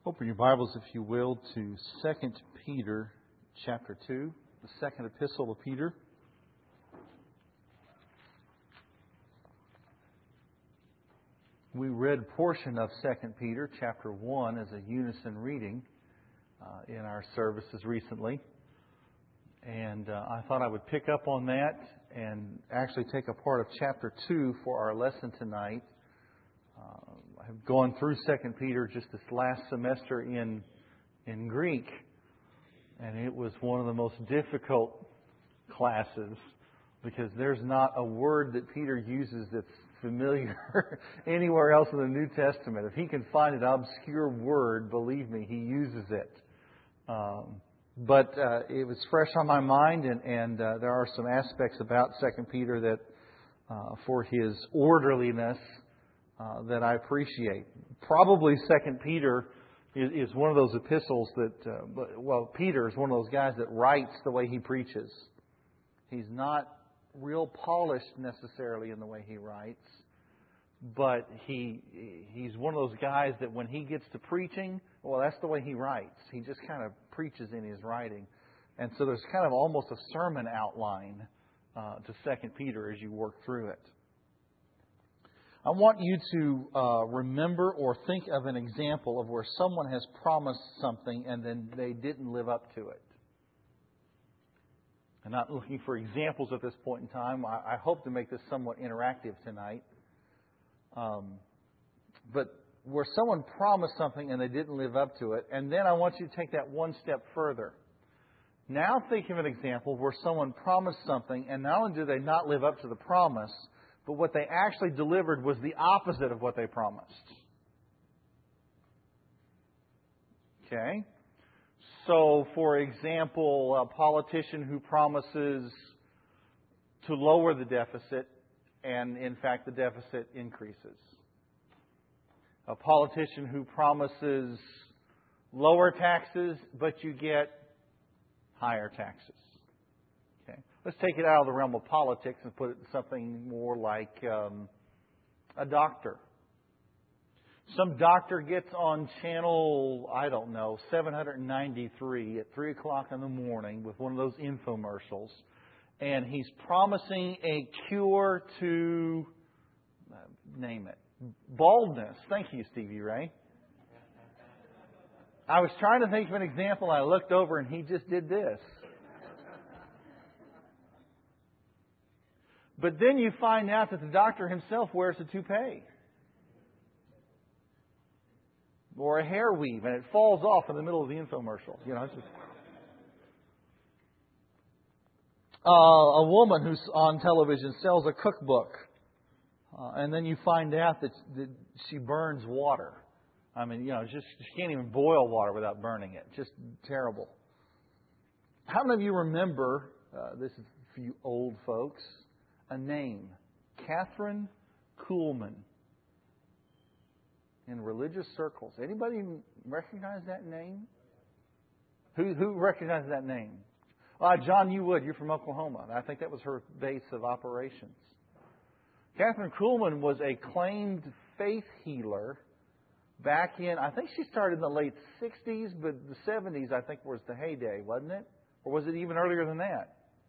Open your Bibles, if you will, to 2 Peter chapter 2, the second epistle of Peter. We read a portion of 2 Peter chapter 1 as a unison reading in our services recently. And I thought I would pick up on that and actually take a part of chapter 2 for our lesson tonight. I've gone through 2 Peter just this last semester in Greek, and it was one of the most difficult classes because there's not a word that Peter uses that's familiar anywhere else in the New Testament. If he can find an obscure word, believe me, he uses it. But it was fresh on my mind, and there are some aspects about 2 Peter that, for his orderliness, that I appreciate. Probably 2 Peter is one of those epistles that, Peter is one of those guys that writes the way he preaches. He's not real polished necessarily in the way he writes, but he's one of those guys that when he gets to preaching, that's the way he writes. He just kind of preaches in his writing. And so there's kind of almost a sermon outline to 2 Peter as you work through it. I want you to remember or think of an example of where someone has promised something and then they didn't live up to it. I'm not looking for examples at this point in time. I hope to make this somewhat interactive tonight. But where someone promised something and they didn't live up to it, and then I want you to take that one step further. Now think of an example where someone promised something and not only did they not live up to the promise, but what they actually delivered was the opposite of what they promised. Okay? So, for example, a politician who promises to lower the deficit, and in fact the deficit increases. A politician who promises lower taxes, but you get higher taxes. Okay. Let's take it out of the realm of politics and put it in something more like a doctor. Some doctor gets on channel, 793 at 3 o'clock in the morning with one of those infomercials. And he's promising a cure to, name it, baldness. Thank you, Stevie Ray. I was trying to think of an example. I looked over and he just did this. But then you find out that the doctor himself wears a toupee. Or a hair weave, and it falls off in the middle of the infomercial. It's just... a woman who's on television sells a cookbook. And then you find out that she burns water. She can't even boil water without burning it. Just terrible. How many of you remember, this is for you old folks, a name, Catherine Kuhlman, in religious circles? Anybody recognize that name? Who recognizes that name? John, you would. You're from Oklahoma. I think that was her base of operations. Catherine Kuhlman was a claimed faith healer back in, I think she started in the late 60s, but the 70s, I think, was the heyday, wasn't it? Or was it even earlier than that?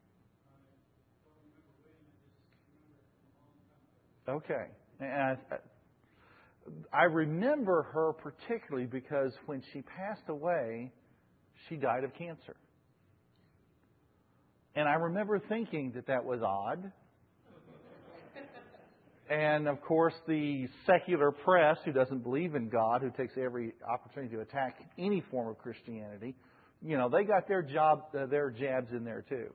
Okay. And I remember her particularly because when she passed away, she died of cancer. And I remember thinking that was odd. And, of course, the secular press, who doesn't believe in God, who takes every opportunity to attack any form of Christianity, they got their jabs in there too.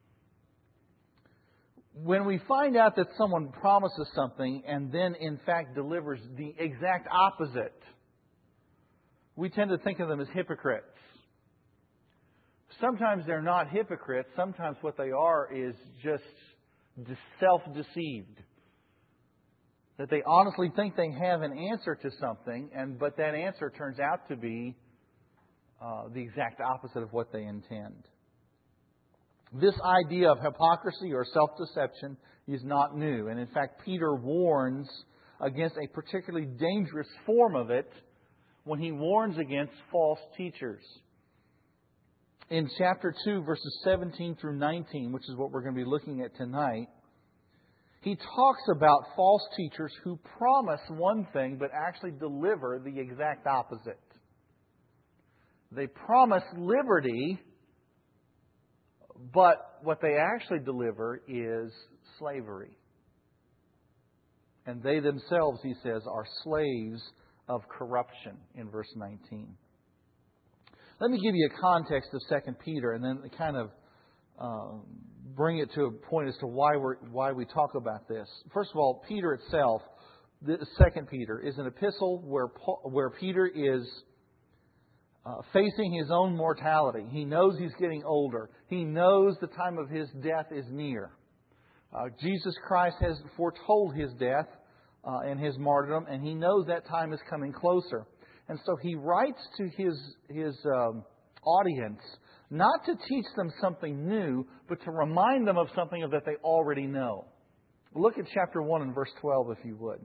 When we find out that someone promises something and then, in fact, delivers the exact opposite, we tend to think of them as hypocrites. Sometimes they're not hypocrites. Sometimes what they are is just self-deceived. That they honestly think they have an answer to something, but that answer turns out to be the exact opposite of what they intend. This idea of hypocrisy or self-deception is not new. And in fact, Peter warns against a particularly dangerous form of it when he warns against false teachers. In chapter 2, verses 17 through 19, which is what we're going to be looking at tonight, he talks about false teachers who promise one thing but actually deliver the exact opposite. They promise liberty, but what they actually deliver is slavery. And they themselves, he says, are slaves of corruption in verse 19. Let me give you a context of 2 Peter and then kind of bring it to a point as to why we talk about this. First of all, Peter itself, 2 Peter, is an epistle where Peter is facing his own mortality. He knows he's getting older. He knows the time of his death is near. Jesus Christ has foretold his death and his martyrdom, and he knows that time is coming closer. And so he writes to his audience not to teach them something new, but to remind them of something that they already know. Look at chapter 1 and verse 12, if you would.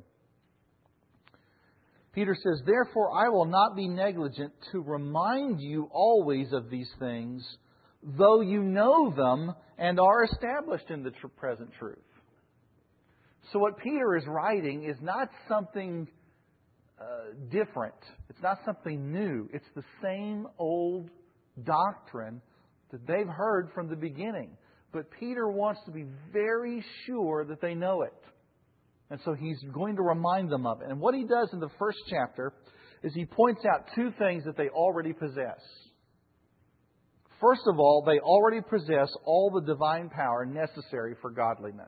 Peter says, "Therefore I will not be negligent to remind you always of these things, though you know them and are established in the present truth." So what Peter is writing is not something different. It's not something new. It's the same old doctrine that they've heard from the beginning. But Peter wants to be very sure that they know it. And so he's going to remind them of it. And what he does in the first chapter is he points out two things that they already possess. First of all, they already possess all the divine power necessary for godliness.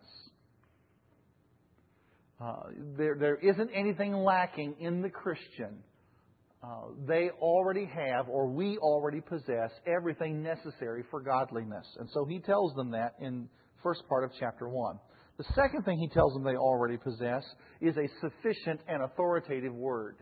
There isn't anything lacking in the Christian. They already have, or we already possess, everything necessary for godliness. And so he tells them that in the first part of chapter 1. The second thing he tells them they already possess is a sufficient and authoritative Word.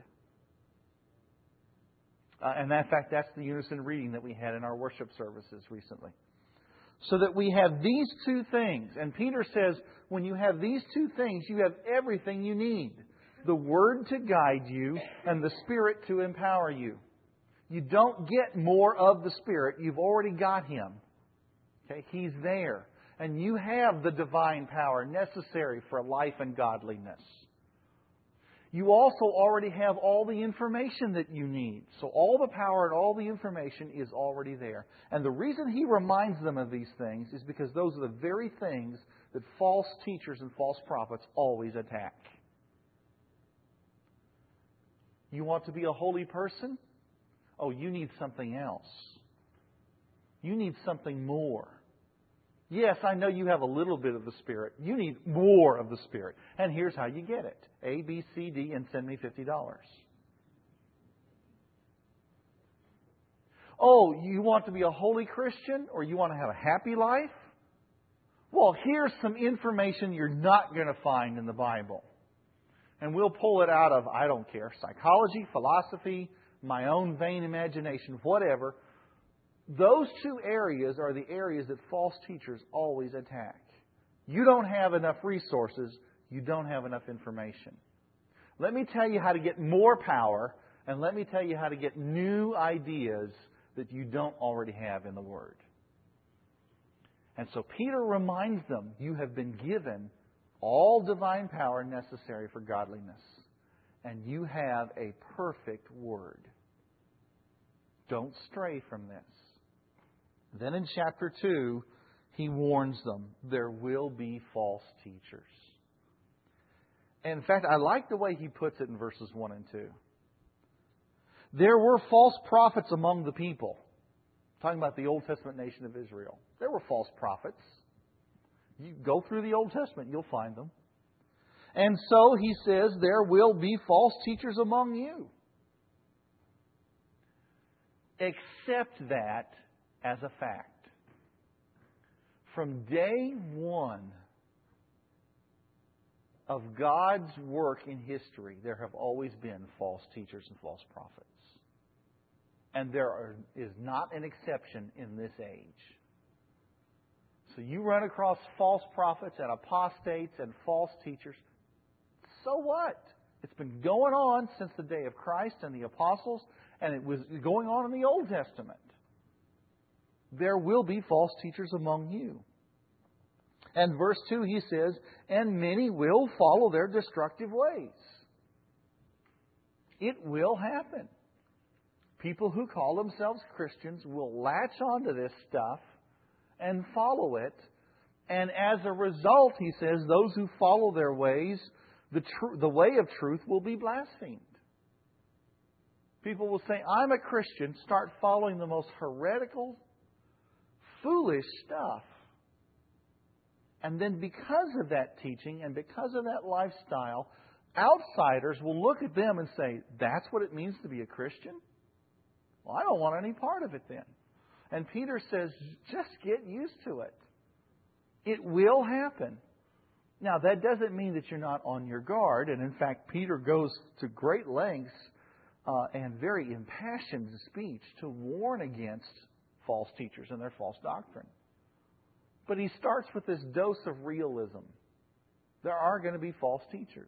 And in fact, that's the unison reading that we had in our worship services recently. So that we have these two things. And Peter says, when you have these two things, you have everything you need. The Word to guide you and the Spirit to empower you. You don't get more of the Spirit. You've already got Him. Okay? He's there. And you have the divine power necessary for life and godliness. You also already have all the information that you need. So all the power and all the information is already there. And the reason he reminds them of these things is because those are the very things that false teachers and false prophets always attack. You want to be a holy person? Oh, you need something else. You need something more. Yes, I know you have a little bit of the Spirit. You need more of the Spirit. And here's how you get it. A, B, C, D, and send me $50. Oh, you want to be a holy Christian? Or you want to have a happy life? Well, here's some information you're not going to find in the Bible. And we'll pull it out of, I don't care, psychology, philosophy, my own vain imagination, whatever. Those two areas are the areas that false teachers always attack. You don't have enough resources. You don't have enough information. Let me tell you how to get more power, and let me tell you how to get new ideas that you don't already have in the Word. And so Peter reminds them, you have been given all divine power necessary for godliness, and you have a perfect Word. Don't stray from this. Then in chapter 2, he warns them, there will be false teachers. And in fact, I like the way he puts it in verses 1 and 2. There were false prophets among the people. Talking about the Old Testament nation of Israel. There were false prophets. You go through the Old Testament, you'll find them. And so he says, there will be false teachers among you. Accept that as a fact. From day one of God's work in history, there have always been false teachers and false prophets. And there is not an exception in this age. So you run across false prophets and apostates and false teachers. So what? It's been going on since the day of Christ and the apostles, and it was going on in the Old Testament. There will be false teachers among you. And verse 2, he says, and many will follow their destructive ways. It will happen. People who call themselves Christians will latch onto this stuff and follow it. And as a result, he says, those who follow their ways, the way of truth will be blasphemed. People will say, I'm a Christian, start following the most heretical, foolish stuff. And then because of that teaching and because of that lifestyle, outsiders will look at them and say, that's what it means to be a Christian? Well, I don't want any part of it then. And Peter says, just get used to it. It will happen. Now, that doesn't mean that you're not on your guard. And in fact, Peter goes to great lengths and very impassioned speech to warn against false teachers and their false doctrine. But he starts with this dose of realism. There are going to be false teachers.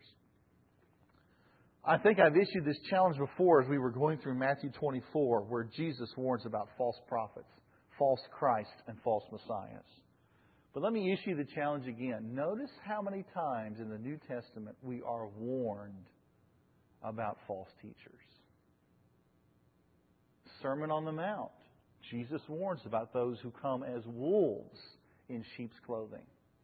I think I've issued this challenge before as we were going through Matthew 24, where Jesus warns about false prophets, false Christ, and false messiahs. But let me issue the challenge again. Notice how many times in the New Testament we are warned about false teachers. Sermon on the Mount. Jesus warns about those who come as wolves in sheep's clothing.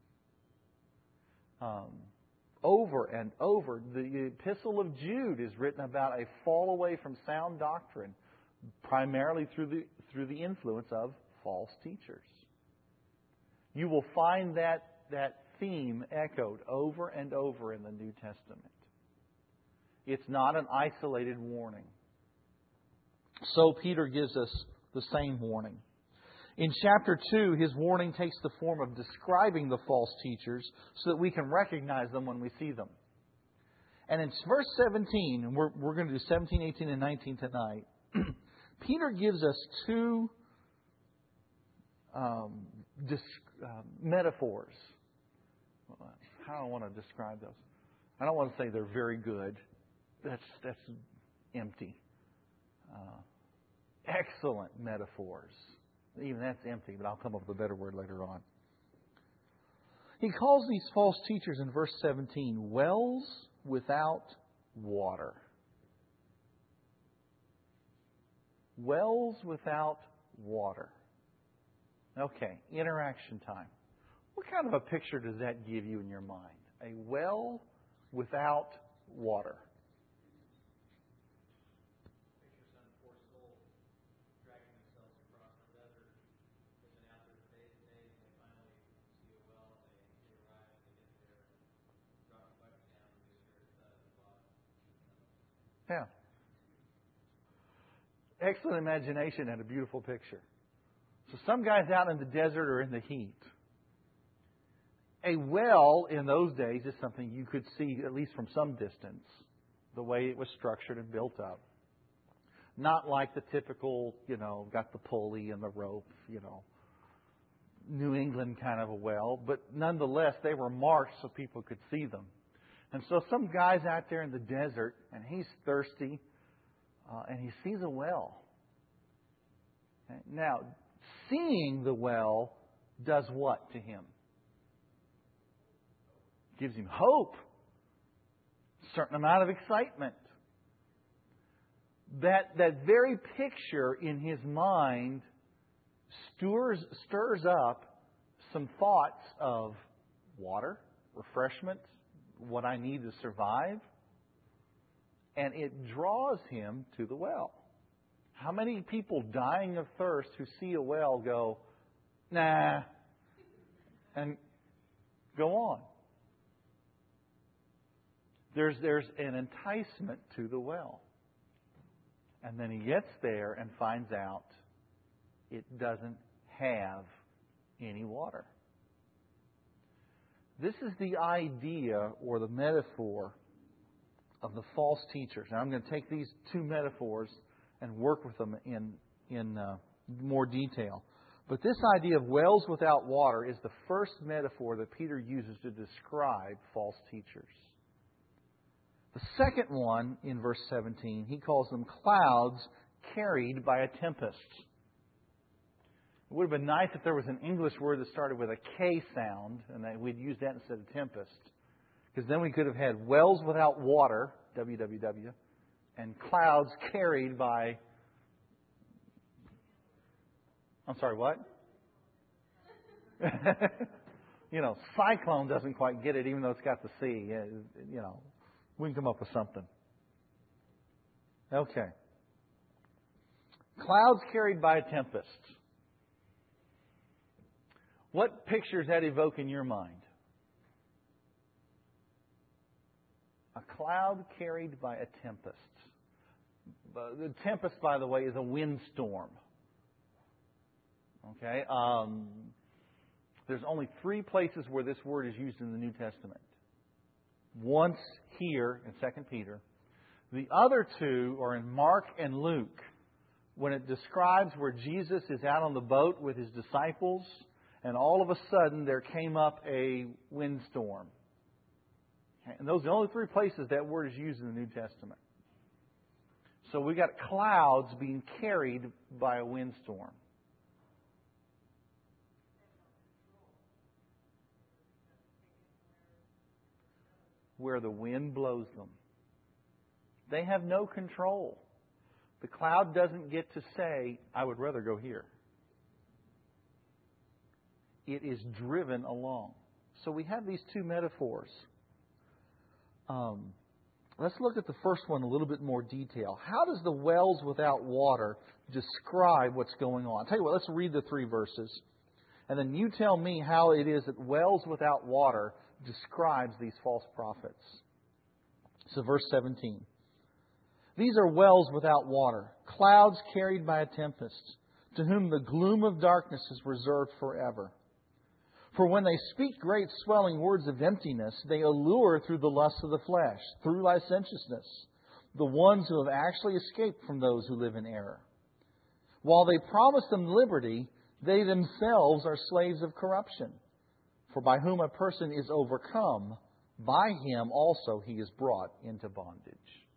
Over and over, the Epistle of Jude is written about a fall away from sound doctrine, primarily through the influence of false teachers. You will find that theme echoed over and over in the New Testament. It's not an isolated warning. So Peter gives us the same warning. In chapter 2, his warning takes the form of describing the false teachers so that we can recognize them when we see them. And in verse 17, and we're going to do 17, 18, and 19 tonight, Peter gives us two metaphors. How do I want to describe those? I don't want to say they're very good. That's empty. Excellent metaphors. Even that's empty, but I'll come up with a better word later on. He calls these false teachers in verse 17 wells without water. Wells without water. Okay, interaction time. What kind of a picture does that give you in your mind? A well without water. Yeah. Excellent imagination and a beautiful picture. So some guy's out in the desert or in the heat. A well in those days is something you could see at least from some distance, the way it was structured and built up. Not like the typical, got the pulley and the rope, New England kind of a well, but nonetheless they were marked so people could see them. And so some guy's out there in the desert, and he's thirsty, and he sees a well. Okay? Now, seeing the well does what to him? Gives him hope, a certain amount of excitement. That very picture in his mind stirs up some thoughts of water, refreshment, what I need to survive, and it draws him to the well. How many people dying of thirst who see a well go, nah, and go on? There's an enticement to the well. And then he gets there and finds out it doesn't have any water. This is the idea or the metaphor of the false teachers. Now I'm going to take these two metaphors and work with them in more detail. But this idea of wells without water is the first metaphor that Peter uses to describe false teachers. The second one, in verse 17, he calls them clouds carried by a tempest. It would have been nice if there was an English word that started with a K sound, and that we'd use that instead of tempest. Because then we could have had wells without water, WWW, and clouds carried by... I'm sorry, what? Cyclone doesn't quite get it, even though it's got the C. We can come up with something. Okay. Clouds carried by a tempest. What pictures that evoke in your mind? A cloud carried by a tempest. The tempest, by the way, is a windstorm. Okay? There's only 3 places where this word is used in the New Testament. Once here in 2 Peter. The other 2 are in Mark and Luke, when it describes where Jesus is out on the boat with His disciples, and all of a sudden there came up a windstorm. And those are the only 3 places that word is used in the New Testament. So we got clouds being carried by a windstorm. Where the wind blows them. They have no control. The cloud doesn't get to say, I would rather go here. It is driven along. So we have these 2 metaphors. Let's look at the first one in a little bit more detail. How does the wells without water describe what's going on? I'll tell you what, let's read the 3 verses. And then you tell me how it is that wells without water describes these false prophets. So verse 17. These are wells without water, clouds carried by a tempest, to whom the gloom of darkness is reserved forever. For when they speak great swelling words of emptiness, they allure through the lust of the flesh, through licentiousness, the ones who have actually escaped from those who live in error. While they promise them liberty, they themselves are slaves of corruption. For by whom a person is overcome, by him also he is brought into bondage.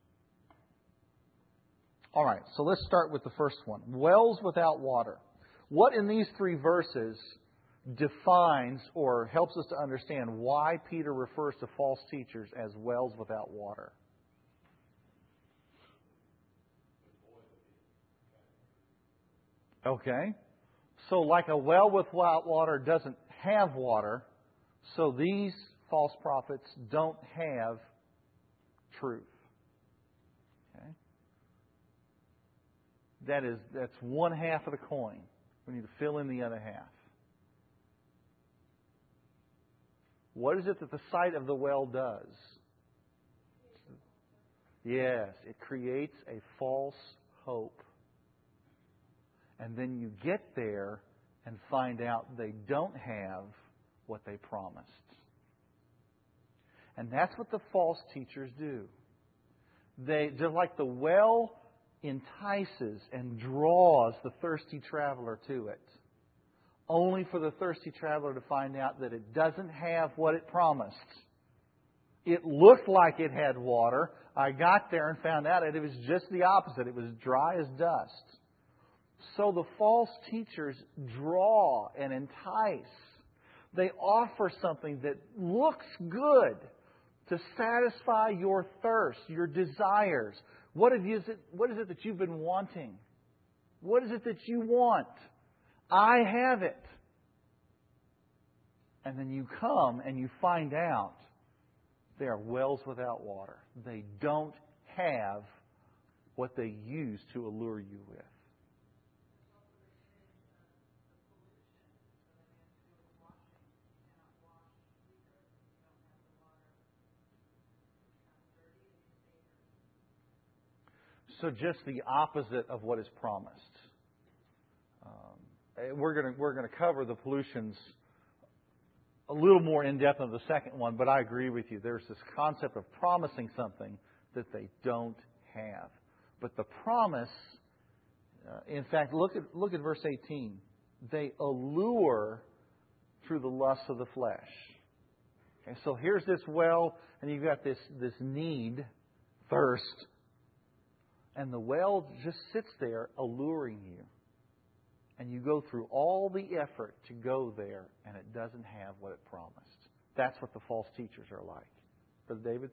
All right, so let's start with the first one. Wells without water. What in these 3 verses defines or helps us to understand why Peter refers to false teachers as wells without water? Okay. So like a well without water doesn't have water, so these false prophets don't have truth. Okay. That's one half of the coin. We need to fill in the other half. What is it that the sight of the well does? Yes, it creates a false hope. And then you get there and find out they don't have what they promised. And that's what the false teachers do. Just like the well entices and draws the thirsty traveler to it, only for the thirsty traveler to find out that it doesn't have what it promised. It looked like it had water. I got there and found out that it was just the opposite. It was dry as dust. So the false teachers draw and entice. They offer something that looks good to satisfy your thirst, your desires. What is it that you've been wanting? What is it that you want? I have it. And then you come and you find out they are wells without water. They don't have what they use to allure you with. So just the opposite of what is promised. We're going to cover the pollutions a little more in depth on the second one, but I agree with you. There's this concept of promising something that they don't have. But the promise, in fact, look at verse 18. They allure through the lust of the flesh. Okay, so here's this well, and you've got this need. thirst. And the well just sits there alluring you. And you go through all the effort to go there, and it doesn't have what it promised. That's what the false teachers are like. Brother David?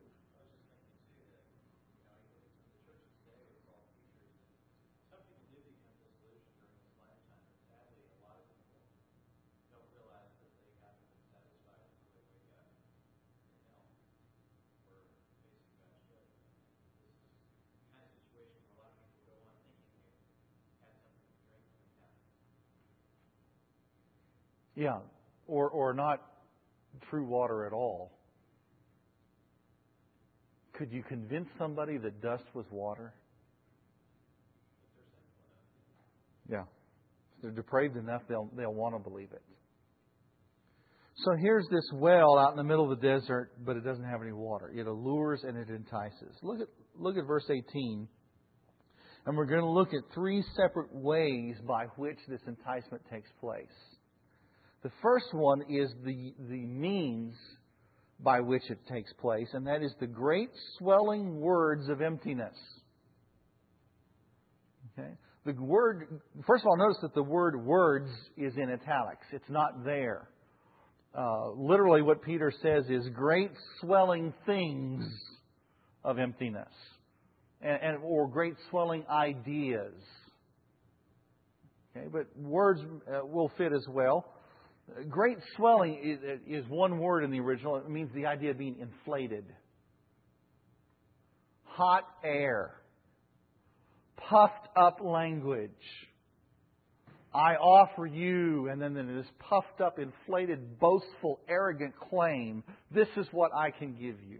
Yeah, or not true water at all. Could you convince somebody that dust was water? Yeah. If they're depraved enough, they'll want to believe it. So here's this well out in the middle of the desert, but it doesn't have any water. It allures and it entices. Look at verse 18. And we're going to look at three separate ways by which this enticement takes place. The first one is the means by which it takes place, and that is the great swelling words of emptiness. Okay? The word, first of all, notice that the word words is in italics. It's not there. Literally what Peter says is great swelling things of emptiness, or great swelling ideas. Okay? But words will fit as well. Great swelling is one word in the original. It means the idea of being inflated. Hot air. Puffed up language. I offer you, and then this puffed up, inflated, boastful, arrogant claim. This is what I can give you.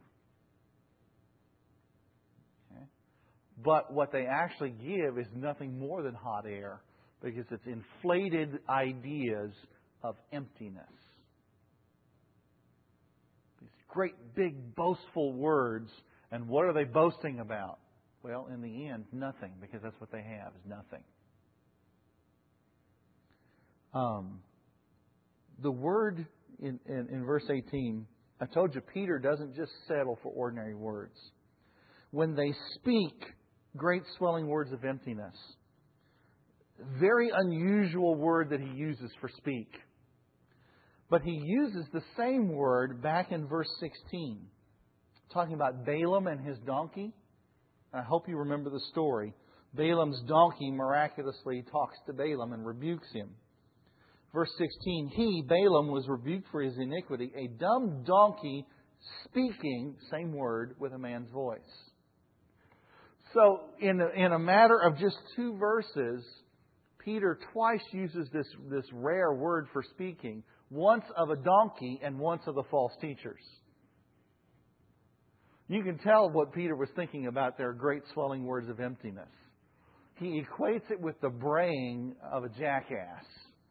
Okay? But what they actually give is nothing more than hot air, because it's inflated ideas of emptiness. These great, big, boastful words. And what are they boasting about? Well, in the end, nothing, because that's what they have, is nothing. The word in verse 18, I told you Peter doesn't just settle for ordinary words. When they speak great swelling words of emptiness, very unusual word that he uses for speak. But he uses the same word back in verse 16, talking about Balaam and his donkey. I hope you remember the story. Balaam's donkey miraculously talks to Balaam and rebukes him. Verse 16, he, Balaam, was rebuked for his iniquity, a dumb donkey speaking, same word, with a man's voice. So, in a matter of just 2 verses, Peter twice uses this rare word for speaking, once of a donkey and once of the false teachers. You can tell what Peter was thinking about their great swelling words of emptiness. He equates it with the braying of a jackass.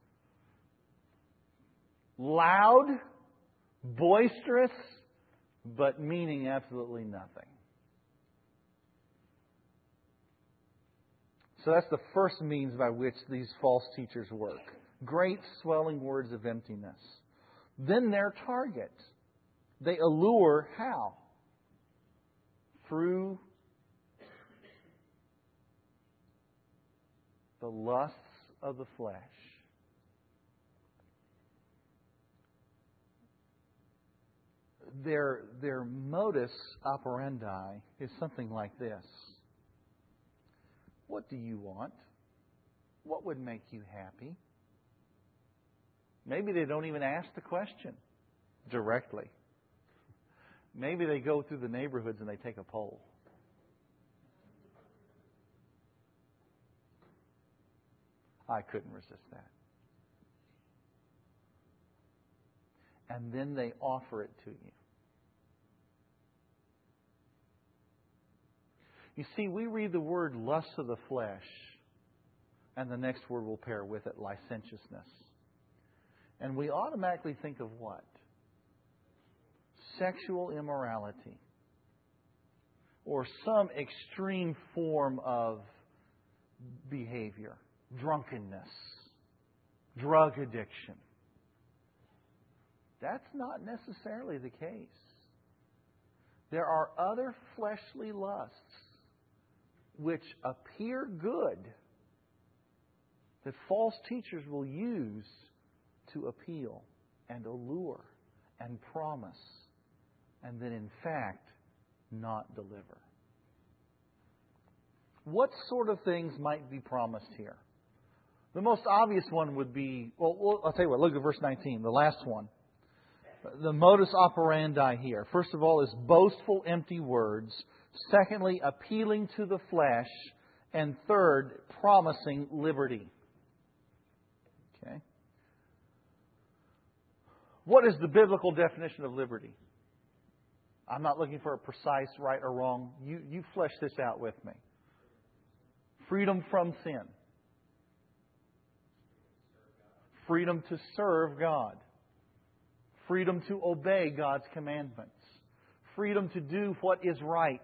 Loud, boisterous, but meaning absolutely nothing. So that's the first means by which these false teachers work. Great swelling words of emptiness. Then their target. They allure how? Through the lusts of the flesh. Their modus operandi is something like this. What do you want? What would make you happy? Maybe they don't even ask the question directly. Maybe they go through the neighborhoods and they take a poll. I couldn't resist that. And then they offer it to you. You see, we read the word lust of the flesh, and the next word will pair with it, licentiousness. And we automatically think of what? Sexual immorality. Or some extreme form of behavior. Drunkenness. Drug addiction. That's not necessarily the case. There are other fleshly lusts which appear good that false teachers will use to appeal and allure and promise and then in fact not deliver. What sort of things might be promised here? The most obvious one would be, well, I'll tell you what, look at verse 19, the last one. The modus operandi here, first of all, is boastful, empty words. Secondly, appealing to the flesh. And third, promising liberty. Okay. What is the biblical definition of liberty? I'm not looking for a precise right or wrong. You flesh this out with me. Freedom from sin. Freedom to serve God. Freedom to obey God's commandments. Freedom to do what is right.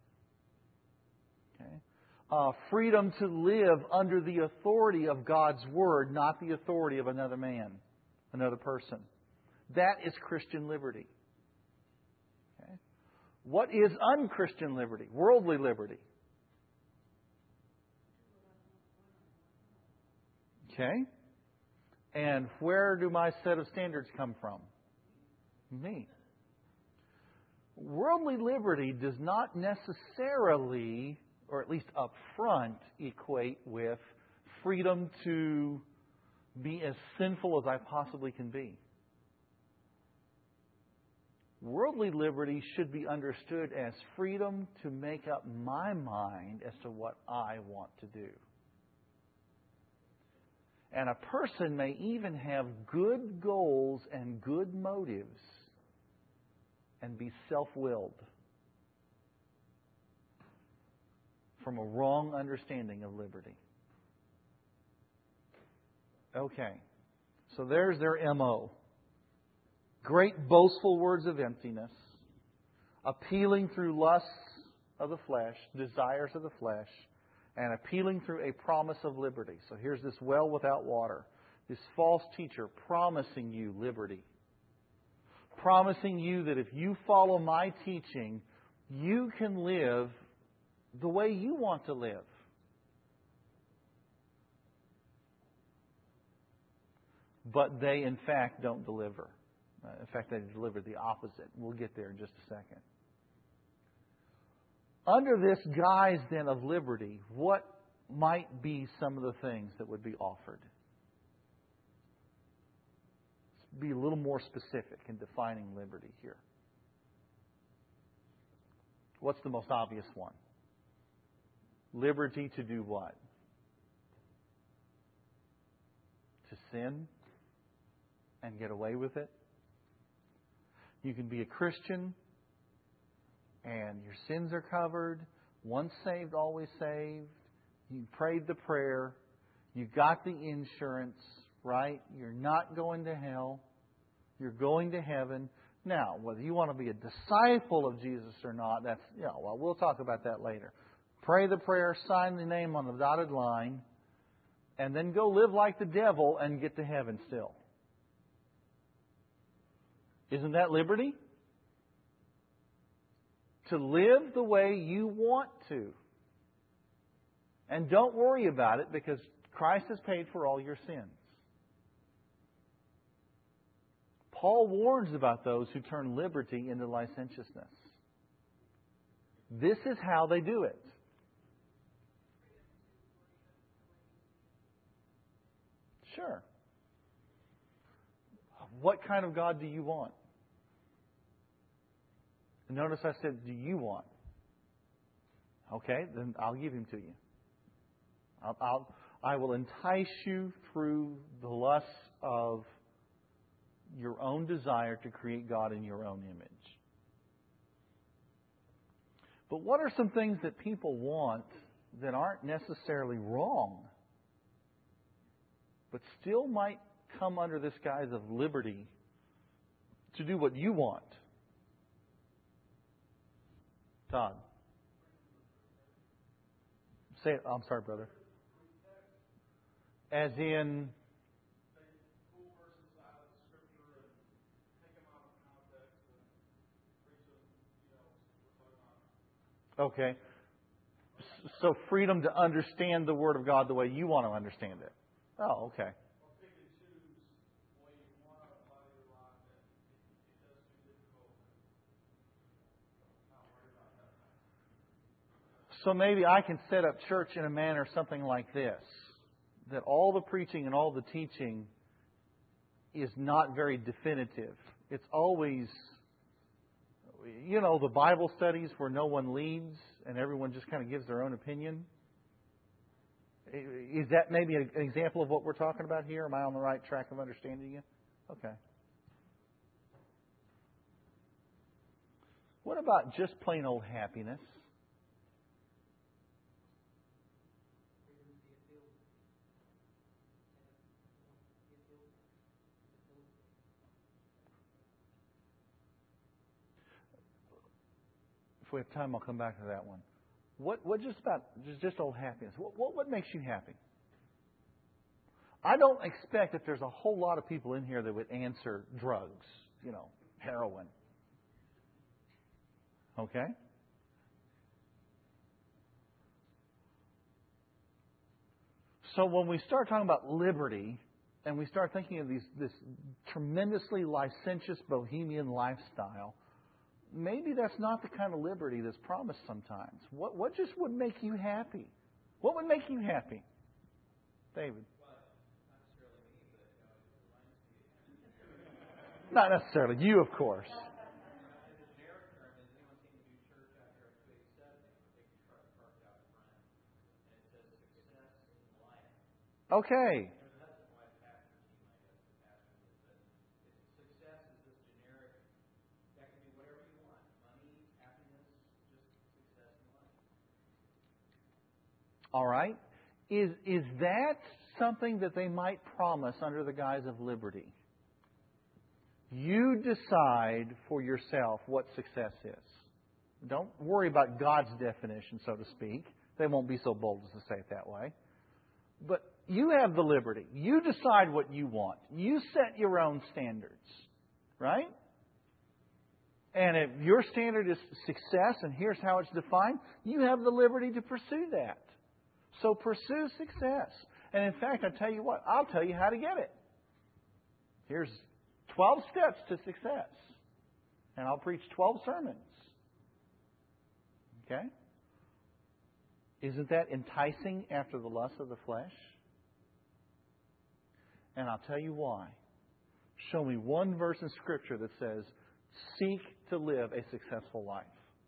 Okay. Freedom to live under the authority of God's Word, not the authority of another man, another person. That is Christian liberty. Okay. What is unchristian liberty? Worldly liberty. Okay. And where do my set of standards come from? Me. Worldly liberty does not necessarily, or at least up front, equate with freedom to be as sinful as I possibly can be. Worldly liberty should be understood as freedom to make up my mind as to what I want to do. And a person may even have good goals and good motives and be self-willed from a wrong understanding of liberty. Okay, so there's their M.O. Great boastful words of emptiness, appealing through lusts of the flesh, desires of the flesh, and appealing through a promise of liberty. So here's this well without water. This false teacher promising you liberty. Promising you that if you follow my teaching, you can live the way you want to live. But they, in fact, don't deliver. In fact, they deliver the opposite. We'll get there in just a second. Under this guise, then, of liberty, what might be some of the things that would be offered? Let's be a little more specific in defining liberty here. What's the most obvious one? Liberty to do what? To sin and get away with it? You can be a Christian and your sins are covered. Once saved, always saved. You prayed the prayer. You got the insurance, right? You're not going to hell. You're going to heaven. Now, whether you want to be a disciple of Jesus or not, that's, well, we'll talk about that later. Pray the prayer, sign the name on the dotted line, and then go live like the devil and get to heaven still. Isn't that liberty? To live the way you want to. And don't worry about it because Christ has paid for all your sins. Paul warns about those who turn liberty into licentiousness. This is how they do it. Sure. What kind of God do you want? Notice I said, do you want? Okay, then I'll give Him to you. I will entice you through the lusts of your own desire to create God in your own image. But what are some things that people want that aren't necessarily wrong, but still might come under this guise of liberty to do what you want? Todd. Say it. I'm sorry, brother. As in... Okay. So freedom to understand the Word of God the way you want to understand it. Oh, okay. So maybe I can set up church in a manner something like this, that all the preaching and all the teaching is not very definitive. It's always, the Bible studies where no one leads and everyone just kind of gives their own opinion. Is that maybe an example of what we're talking about here? Am I on the right track of understanding you? Okay. What about just plain old happiness? If we have time, I'll come back to that one. What just old happiness? What makes you happy? I don't expect that there's a whole lot of people in here that would answer drugs, heroin. Okay? So when we start talking about liberty and we start thinking of this tremendously licentious bohemian lifestyle, maybe that's not the kind of liberty that's promised sometimes. What just would make you happy? What would make you happy? David? Not necessarily. You, of course. Okay. All right. Is that something that they might promise under the guise of liberty? You decide for yourself what success is. Don't worry about God's definition, so to speak. They won't be so bold as to say it that way. But you have the liberty. You decide what you want. You set your own standards. Right? And if your standard is success, and here's how it's defined, you have the liberty to pursue that. So pursue success. And in fact, I tell you what, I'll tell you how to get it. Here's 12 steps to success. And I'll preach 12 sermons. Okay? Isn't that enticing after the lust of the flesh? And I'll tell you why. Show me one verse in Scripture that says, seek to live a successful life.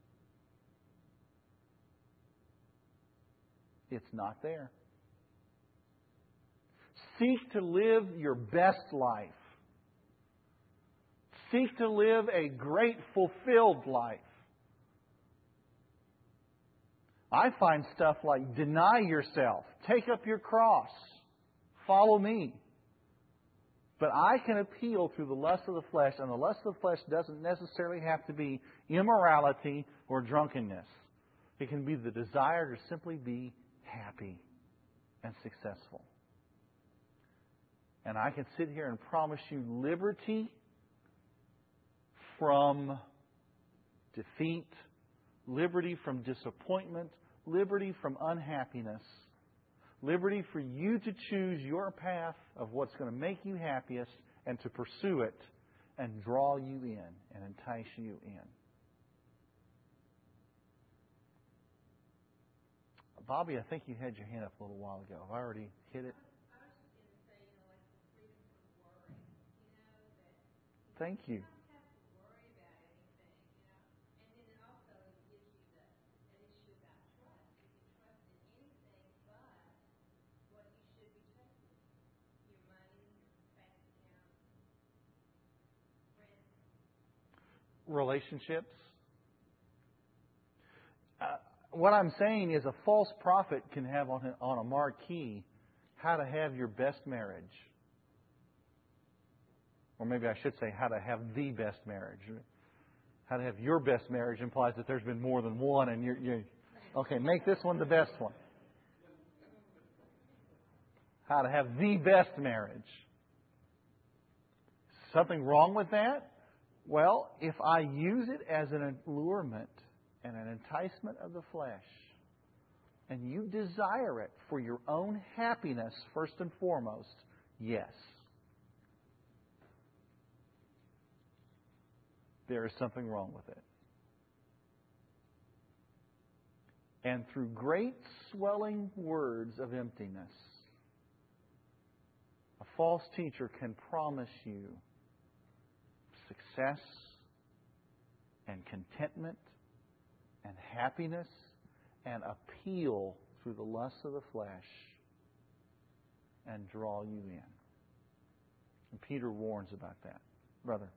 It's not there. Seek to live your best life. Seek to live a great, fulfilled life. I find stuff like deny yourself, take up your cross, follow me. But I can appeal through the lust of the flesh, and the lust of the flesh doesn't necessarily have to be immorality or drunkenness. It can be the desire to simply be happy and successful. And I can sit here and promise you liberty from defeat, liberty from disappointment, liberty from unhappiness, liberty for you to choose your path of what's going to make you happiest and to pursue it and draw you in and entice you in. Bobby, I think you had your hand up a little while ago. Have I already hit it? I was just going to say, like the freedom from worry. That Thank you. you don't have to worry about anything, And then it also gives you an issue about trust. You can trust in anything but what you should be trusting. Your money, your bank account, friends. Relationships. What I'm saying is a false prophet can have on a marquee how to have your best marriage. Or maybe I should say how to have the best marriage. How to have your best marriage implies that there's been more than one, and you're okay, make this one the best one. How to have the best marriage. Something wrong with that? Well, if I use it as an allurement and an enticement of the flesh, and you desire it for your own happiness first and foremost, yes, there is something wrong with it. And through great swelling words of emptiness, a false teacher can promise you success and contentment and happiness and appeal through the lusts of the flesh and draw you in. And Peter warns about that. Brother.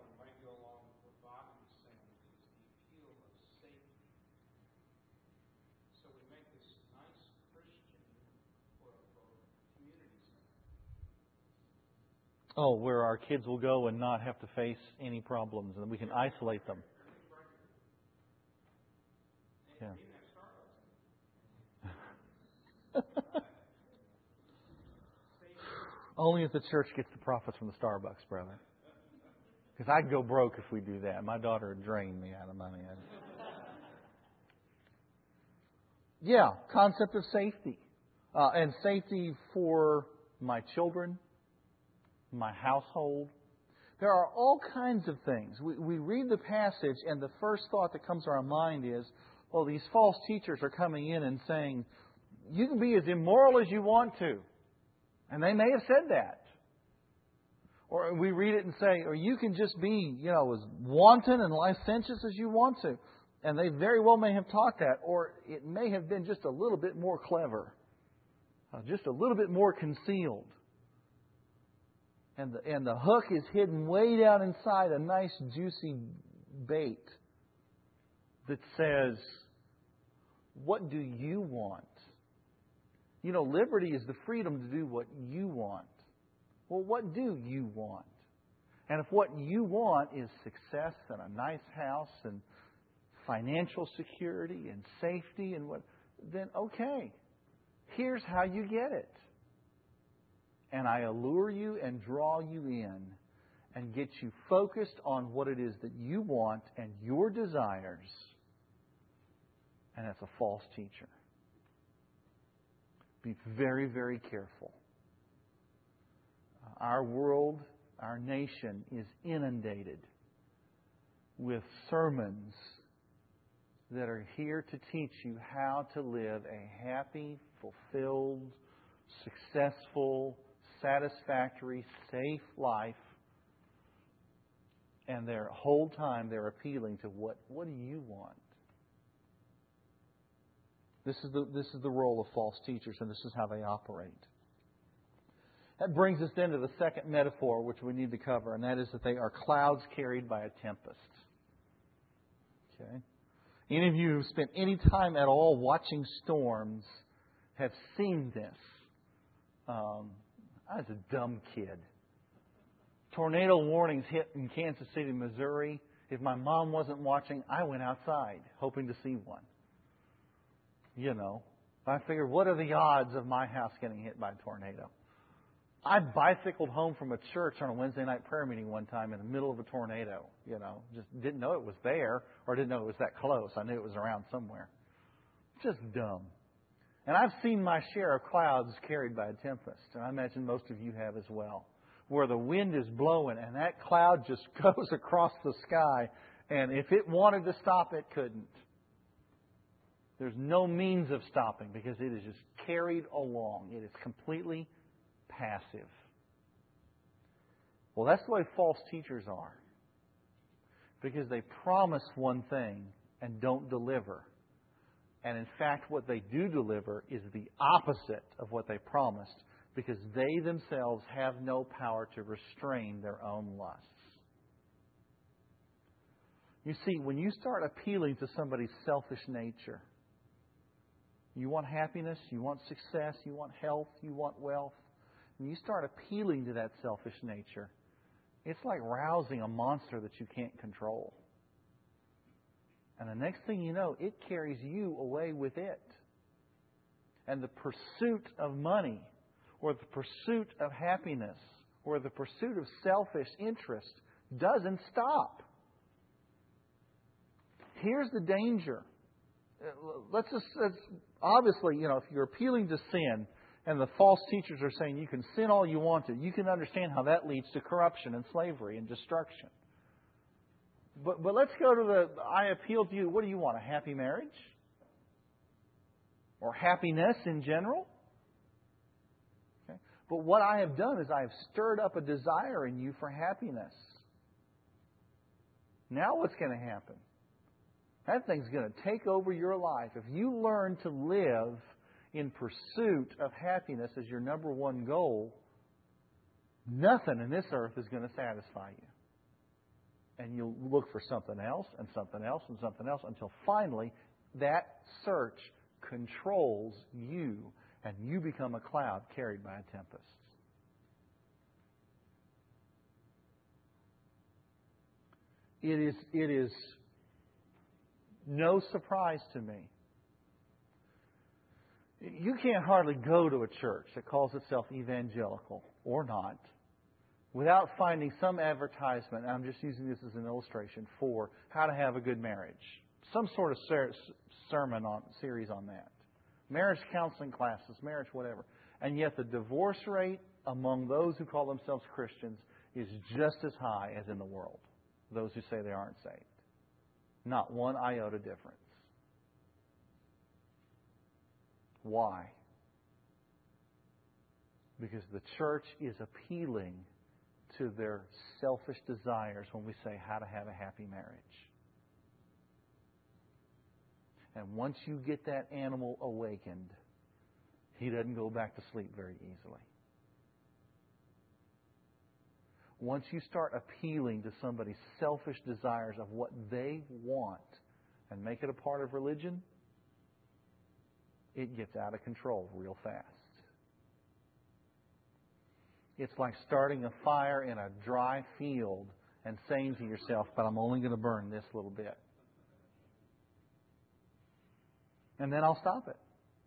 Oh, where our kids will go and not have to face any problems, and we can isolate them. Yeah. Only if the church gets the profits from the Starbucks, brother. Because I'd go broke if we do that. My daughter would drain me out of money. Yeah, concept of safety. And safety for my children, my household. There are all kinds of things. We read the passage, and the first thought that comes to our mind is, well, these false teachers are coming in and saying, you can be as immoral as you want to. And they may have said that. Or we read it and say, or you can just be, as wanton and licentious as you want to. And they very well may have taught that. Or it may have been just a little bit more clever. Just a little bit more concealed. And the hook is hidden way down inside a nice juicy bait that says, what do you want? Liberty is the freedom to do what you want. Well, what do you want? And if what you want is success and a nice house and financial security and safety then okay. Here's how you get it. And I allure you and draw you in and get you focused on what it is that you want and your desires. And that's a false teacher. Be very, very careful. Our world, our nation is inundated with sermons that are here to teach you how to live a happy, fulfilled, successful, satisfactory, safe life. And their whole time they're appealing to what do you want? This is the role of false teachers, and this is how they operate. That brings us then to the second metaphor which we need to cover, and that is that they are clouds carried by a tempest. Okay? Any of you who spent any time at all watching storms have seen this. I was a dumb kid. Tornado warnings hit in Kansas City, Missouri. If my mom wasn't watching, I went outside hoping to see one. I figured, what are the odds of my house getting hit by a tornado? I bicycled home from a church on a Wednesday night prayer meeting one time in the middle of a tornado. Just didn't know it was there or didn't know it was that close. I knew it was around somewhere. Just dumb. And I've seen my share of clouds carried by a tempest. And I imagine most of you have as well. Where the wind is blowing and that cloud just goes across the sky. And if it wanted to stop, it couldn't. There's no means of stopping because it is just carried along. It is completely passive. Well, that's the way false teachers are. Because they promise one thing and don't deliver. And in fact, what they do deliver is the opposite of what they promised, because they themselves have no power to restrain their own lusts. You see, when you start appealing to somebody's selfish nature, you want happiness, you want success, you want health, you want wealth, and you start appealing to that selfish nature, it's like rousing a monster that you can't control. And the next thing you know, it carries you away with it. And the pursuit of money, or the pursuit of happiness, or the pursuit of selfish interest doesn't stop. Here's the danger. Obviously, if you're appealing to sin and the false teachers are saying you can sin all you want to, you can understand how that leads to corruption and slavery and destruction. But let's go to I appeal to you. What do you want? A happy marriage? Or happiness in general? Okay. But what I have done is I have stirred up a desire in you for happiness. Now what's going to happen? That thing's going to take over your life. If you learn to live in pursuit of happiness as your number one goal, nothing in this earth is going to satisfy you. And you'll look for something else and something else and something else until finally that search controls you and you become a cloud carried by a tempest. It is no surprise to me. You can't hardly go to a church that calls itself evangelical or not without finding some advertisement, and I'm just using this as an illustration, for how to have a good marriage. Some sort of series on that. Marriage counseling classes, marriage whatever. And yet the divorce rate among those who call themselves Christians is just as high as in the world. Those who say they aren't saved. Not one iota difference. Why? Because the church is appealing to their selfish desires when we say how to have a happy marriage. And once you get that animal awakened, he doesn't go back to sleep very easily. Once you start appealing to somebody's selfish desires of what they want and make it a part of religion, it gets out of control real fast. It's like starting a fire in a dry field and saying to yourself, but I'm only going to burn this little bit. And then I'll stop it.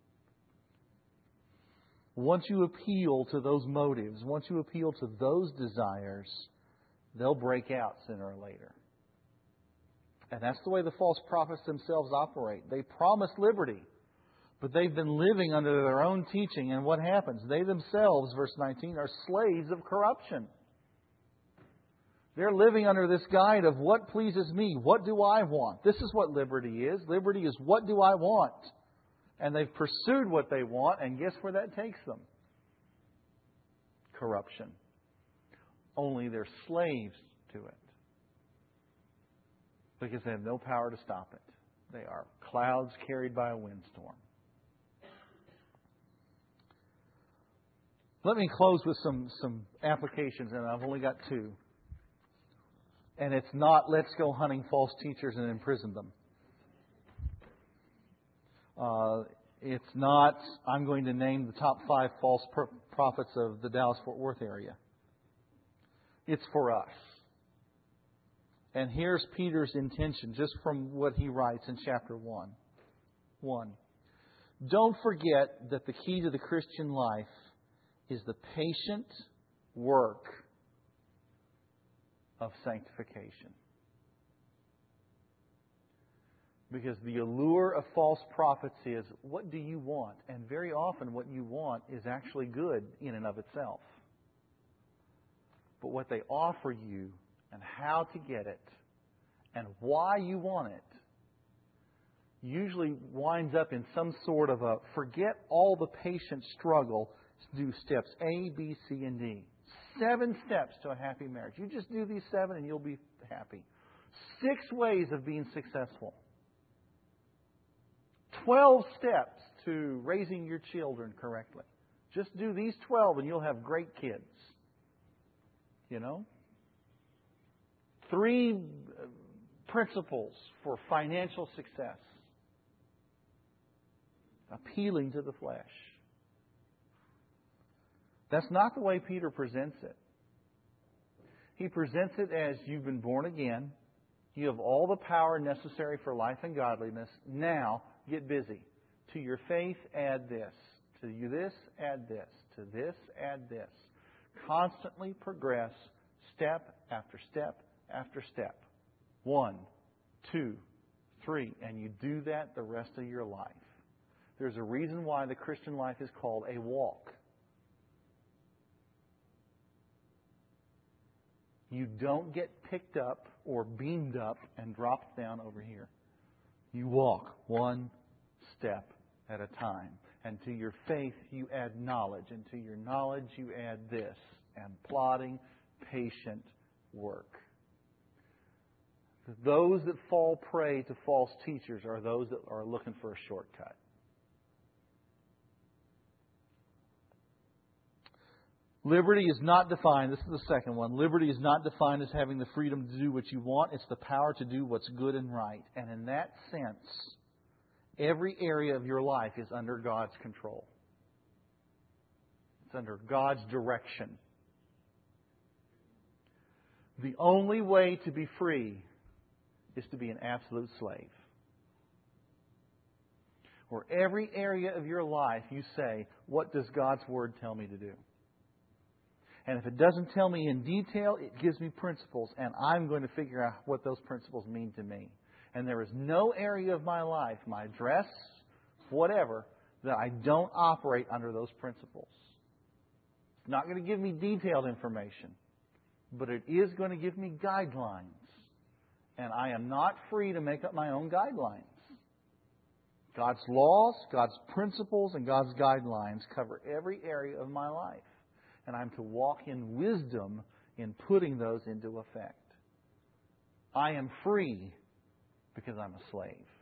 Once you appeal to those motives, once you appeal to those desires, they'll break out sooner or later. And that's the way the false prophets themselves operate. They promise liberty, but they've been living under their own teaching. And what happens? They themselves, verse 19, are slaves of corruption. They're living under this guide of what pleases me. What do I want? This is what liberty is. Liberty is what do I want? And they've pursued what they want, and guess where that takes them? Corruption. Only they're slaves to it. Because they have no power to stop it. They are clouds carried by a windstorm. Let me close with some applications, and I've only got two. And it's not, let's go hunting false teachers and imprison them. It's not, I'm going to name the top 5 false prophets of the Dallas-Fort Worth area. It's for us. And here's Peter's intention, just from what he writes in chapter 1. 1. Don't forget that the key to the Christian life is the patient work of sanctification. Because the allure of false prophets is, what do you want? And very often what you want is actually good in and of itself. But what they offer you and how to get it and why you want it usually winds up in some sort of a forget all the patient struggle, do steps A, B, C, and D. 7 steps to a happy marriage. You just do these 7 and you'll be happy. 6 ways of being successful. 12 steps to raising your children correctly. Just do these 12 and you'll have great kids. You know? 3 principles for financial success. Appealing to the flesh. That's not the way Peter presents it. He presents it as you've been born again. You have all the power necessary for life and godliness. Now, get busy. To your faith, add this. To you this, add this. To this, add this. Constantly progress step after step after step. 1, 2, 3. And you do that the rest of your life. There's a reason why the Christian life is called a walk. You don't get picked up or beamed up and dropped down over here. You walk one step at a time. And to your faith, you add knowledge. And to your knowledge, you add this. And plodding, patient work. Those that fall prey to false teachers are those that are looking for a shortcut. Liberty is not defined, this is the second one, liberty is not defined as having the freedom to do what you want. It's the power to do what's good and right. And in that sense, every area of your life is under God's control. It's under God's direction. The only way to be free is to be an absolute slave. Where every area of your life you say, what does God's Word tell me to do? And if it doesn't tell me in detail, it gives me principles, and I'm going to figure out what those principles mean to me. And there is no area of my life, my dress, whatever, that I don't operate under those principles. It's not going to give me detailed information, but it is going to give me guidelines. And I am not free to make up my own guidelines. God's laws, God's principles, and God's guidelines cover every area of my life. And I'm to walk in wisdom in putting those into effect. I am free because I'm a slave.